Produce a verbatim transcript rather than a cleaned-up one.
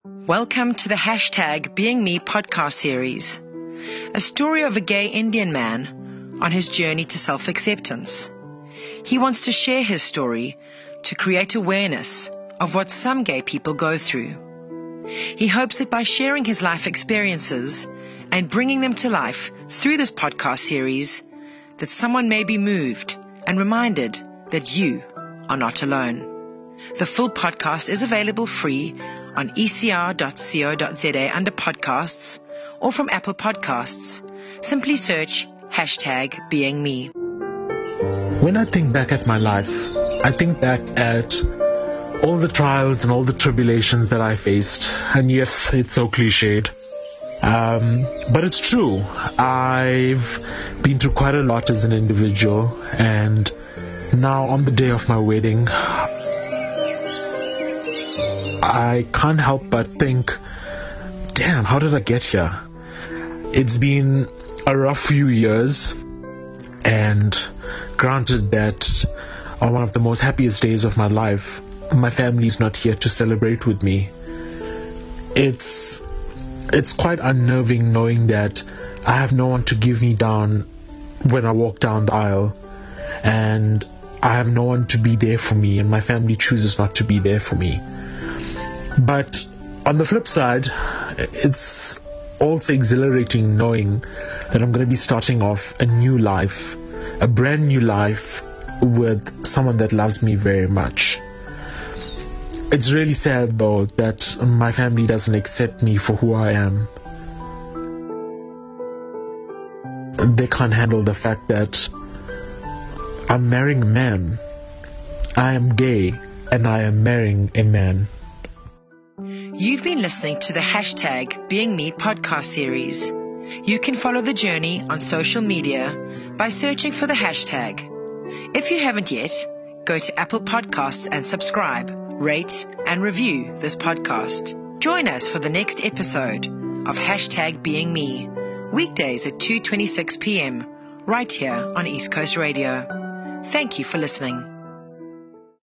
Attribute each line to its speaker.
Speaker 1: Welcome to the hashtag Being Me podcast series, a story of a gay Indian man on his journey to self-acceptance. He wants to share his story to create awareness of what some gay people go through. He hopes that by sharing his life experiences and bringing them to life through this podcast series, that someone may be moved and reminded that you are not alone. The full podcast is available free on e c r dot co dot z a under podcasts or from Apple Podcasts. Simply search hashtag Being Me.
Speaker 2: When I think back at my life, I think back at all the trials and all the tribulations that I faced. And yes, it's so cliched. Um, but it's true. I've been through quite a lot as an individual, and now on the day of my wedding, I can't help but think, damn, how did I get here? It's been a rough few years, and granted that on one of the most happiest days of my life, my family's not here to celebrate with me. It's it's quite unnerving knowing that I have no one to give me down when I walk down the aisle, and I have no one to be there for me, and my family chooses not to be there for me. But on the flip side, it's also exhilarating knowing that I'm going to be starting off a new life, a brand new life with someone that loves me very much. It's really sad though that my family doesn't accept me for who I am. They can't handle the fact that I'm marrying a man. I am gay and I am marrying a man.
Speaker 1: You've been listening to the hashtag Being Me podcast series. You can follow the journey on social media by searching for the hashtag. If you haven't yet, go to Apple Podcasts and subscribe, rate, and review this podcast. Join us for the next episode of hashtag Being Me, weekdays at two twenty-six p.m. right here on East Coast Radio. Thank you for listening.